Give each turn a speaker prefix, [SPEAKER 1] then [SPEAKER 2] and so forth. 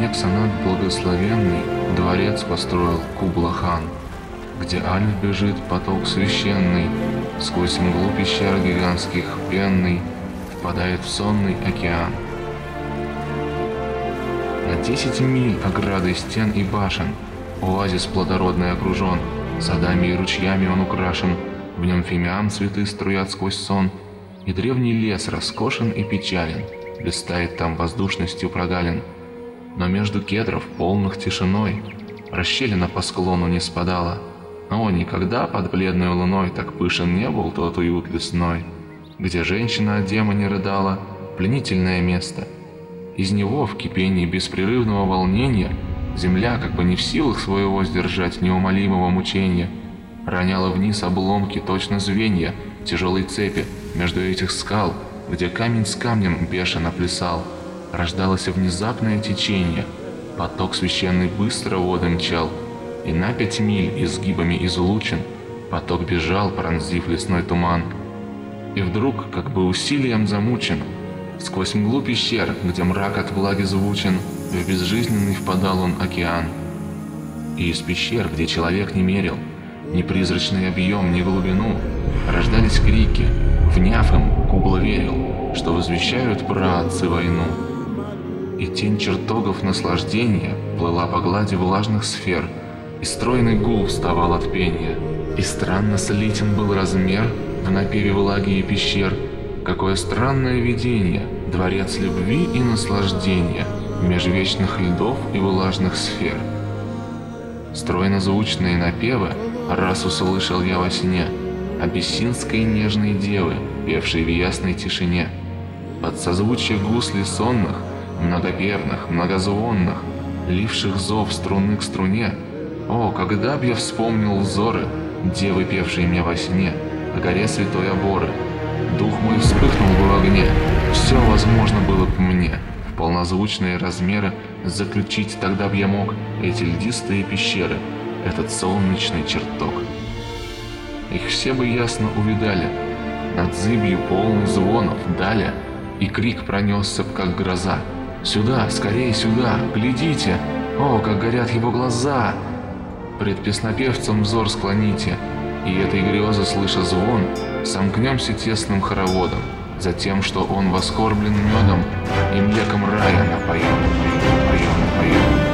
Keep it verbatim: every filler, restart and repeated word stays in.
[SPEAKER 1] Мексанат благословенный дворец построил Кубла-хан, где Альф бежит поток священный, сквозь мглу пещер гигантских пенный впадает в сонный океан. На десять миль оградой стен и башен оазис плодородный окружен, садами и ручьями он украшен, в нем фимиам цветы струят сквозь сон, и древний лес роскошен и печален, блистает там воздушностью прогалин. Но между кедров, полных тишиной, расщелина по склону не спадала. О, никогда под бледной луной так пышен не был тот уют лесной, где женщина о демоне рыдала, пленительное место. Из него в кипении беспрерывного волнения земля, как бы не в силах своего сдержать неумолимого мучения, роняла вниз обломки точно звенья тяжелой цепи между этих скал, где камень с камнем бешено плясал. Рождалось внезапное течение, поток священный быстро воды мчал, и на пять миль изгибами излучен поток бежал, пронзив лесной туман. И вдруг, как бы усилием замучен, сквозь мглу пещер, где мрак от влаги звучен, в безжизненный впадал он океан. И из пещер, где человек не мерил ни призрачный объем, ни глубину, рождались крики, вняв им, Кубла верил, что возвещают праотцы войну. И тень чертогов наслаждения плыла по глади влажных сфер, и стройный гул вставал от пения. И странно слитен был размер в напеве влаги и пещер. Какое странное видение, дворец любви и наслаждения меж вечных льдов и влажных сфер. Стройно-звучные напевы раз услышал я во сне абиссинской нежной девы, певшей в ясной тишине. Под созвучие гуслей сонных, многопевных, многозвонных, ливших зов струны к струне. О, когда б я вспомнил взоры девы, певшей мне во сне о горе святой Оборы. Дух мой вспыхнул бы в огне, все возможно было бы мне в полнозвучные размеры заключить, тогда б я мог эти льдистые пещеры, этот солнечный чертог. Их все бы ясно увидали, над зыбью полный звонов далее, и крик пронесся б, как гроза. «Сюда, скорее сюда, глядите! О, как горят его глаза!» Пред песнопевцем взор склоните, и этой грезы, слыша звон, сомкнемся тесным хороводом, за тем, что он воскорблен медом и млеком рая напоен, напоен, напоен.